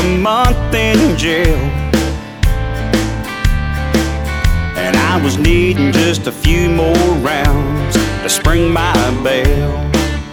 a month in jail, and I was needing just a few more rounds to spring my bell.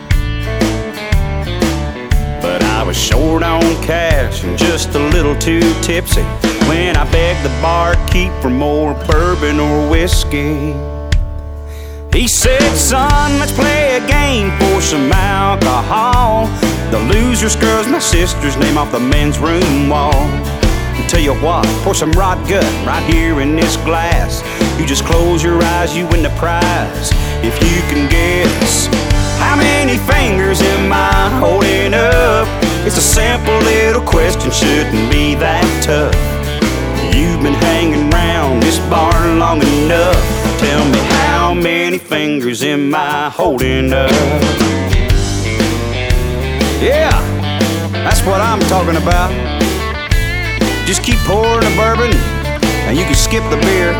But I was short on cash and just a little too tipsy when I begged the barkeep for more bourbon or whiskey. He said, son, let's play a game for some alcohol. The loser's girl's my sister's name off the men's room wall. And tell you what, pour some rot gut right here in this glass. You just close your eyes, you win the prize. If you can guess, how many fingers am I holding up? It's a simple little question, shouldn't be that tough. You've been hanging around this bar long enough. Tell me, how many fingers am I holding up? Yeah, that's what I'm talking about. Just keep pouring the bourbon and you can skip the beer.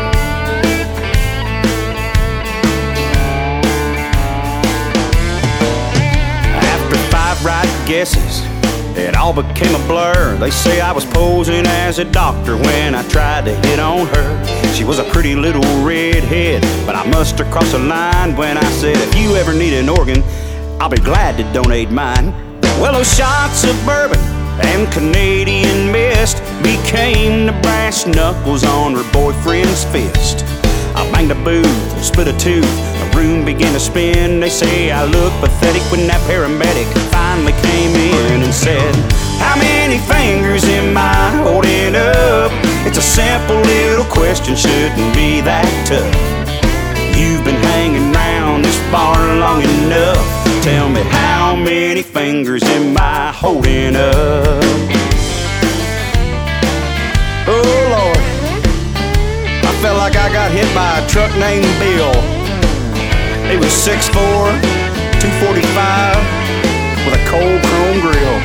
After 5 right guesses, it all became a blur. They say I was posing as a doctor when I tried to hit on her. She was a pretty little redhead, but I must have crossed the line when I said, if you ever need an organ, I'll be glad to donate mine. Well, those shots of bourbon and Canadian mist became the brass knuckles on her boyfriend's fist. I banged a boot, split a tooth, the room began to spin. They say I look pathetic when that paramedic finally came in and said, how many fingers am I holding up? It's a simple little question, shouldn't be that tough. You've been hanging around this bar long enough. Tell me, how many fingers am I holding up? Oh Lord, I felt like I got hit by a truck named Bill. He was 6'4", 245, with a cold chrome grill.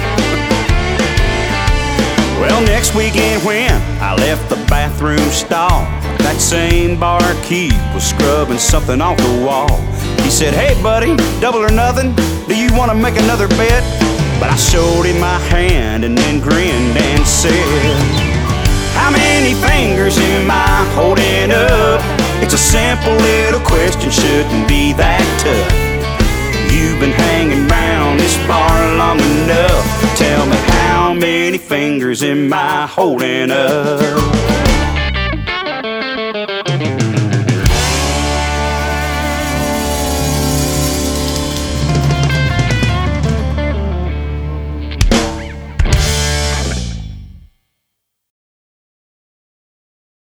Well, next weekend when I left the bathroom stall, that same barkeep was scrubbing something off the wall. He said, hey buddy, double or nothing, do you want to make another bet? But I showed him my hand and then grinned and said, how many fingers am I holding up? It's a simple little question, shouldn't be that tough. You've been hanging around this bar long enough. Tell me, how many fingers am I holding up?